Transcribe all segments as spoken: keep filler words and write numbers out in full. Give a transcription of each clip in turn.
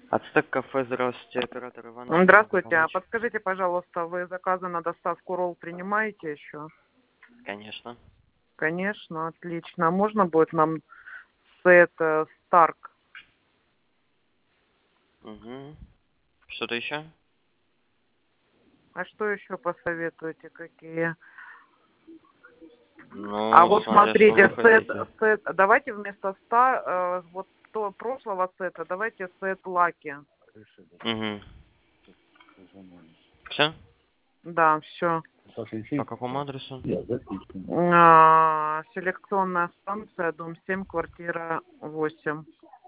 Ацтек кафе, здравствуйте, оператор Иванов. Чем могу Здравствуйте. А помочь? подскажите, пожалуйста, вы заказы на доставку ролл принимаете еще? Конечно. Конечно, отлично. А можно будет нам сет э, Старк? Угу. Что-то еще? А что еще посоветуете, какие? А Ну, вот смотря что вы смотрите, сет, хотите. сет, давайте вместо ста, э, вот то прошлого сета, давайте сет Лаки. Угу. Все? Да, все. По какому адресу? А, селекционная станция, дом семь, квартира восемь.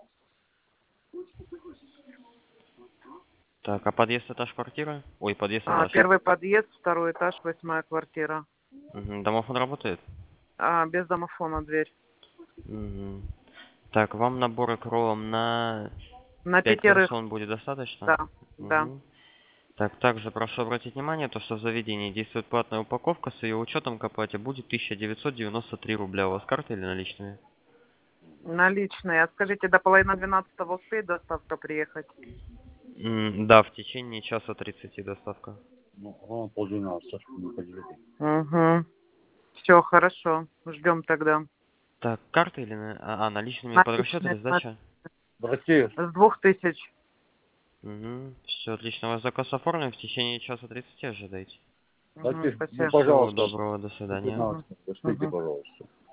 Так, а подъезд, этаж, квартира? Ой, подъезд, А, этаж. первый подъезд, второй этаж, восьмая квартира. Угу. Домофон работает? А, без домофона дверь. Угу. Так, вам наборы к роллам на На пять пятерых, персон будет достаточно? да, да. Угу. Так, также прошу обратить внимание, то, что в заведении действует платная упаковка, с ее учетом к оплате будет тысяча девятьсот девяносто три рубля. У вас карты или наличными? Наличные. А скажите, до половины двенадцатого успеет доставка приехать? М, Да, в течение часа тридцати доставка. Угу. Все, хорошо. Ждем тогда. Так, карты или на- а, а, наличными под расчет или Наличные. на- сдача? С двух тысяч. Угу. Все отлично. Ваш заказ оформлен, в течение часа тридцати ожидайте. Угу, спасибо. Всего доброго, до свидания. Мгм. Мгм.